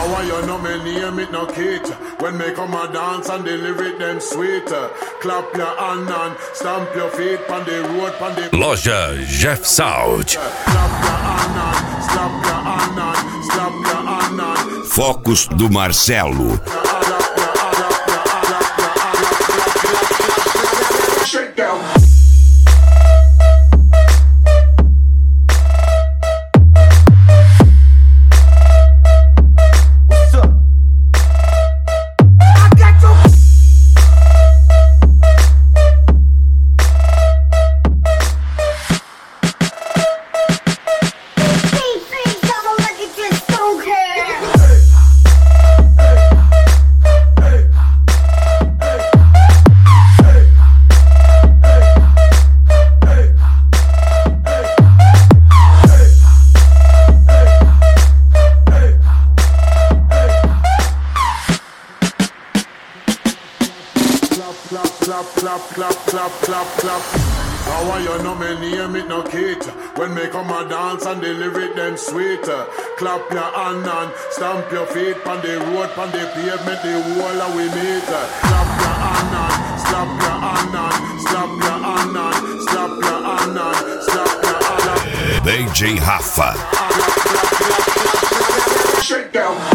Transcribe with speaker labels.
Speaker 1: How are you know me name it no Kate? When me come a dance and the lyric them sweet. Clap your hand and stamp your feet on the road, on the
Speaker 2: Loja Jeff Sound.
Speaker 1: Clap your hand and stamp your hand and stamp your hand and
Speaker 2: Focos do Marcelo.
Speaker 1: shake down. Clap. How are you know me name it no Kate? When me come a dance and the lyric them sweet. Clap your hand and stamp your feet on the road, on the pavement, the wall of we meet. Clap your hand and slap your hand and slap your hand and slap your hand and slap your hand.
Speaker 2: DJ Rafa.
Speaker 1: Shake down.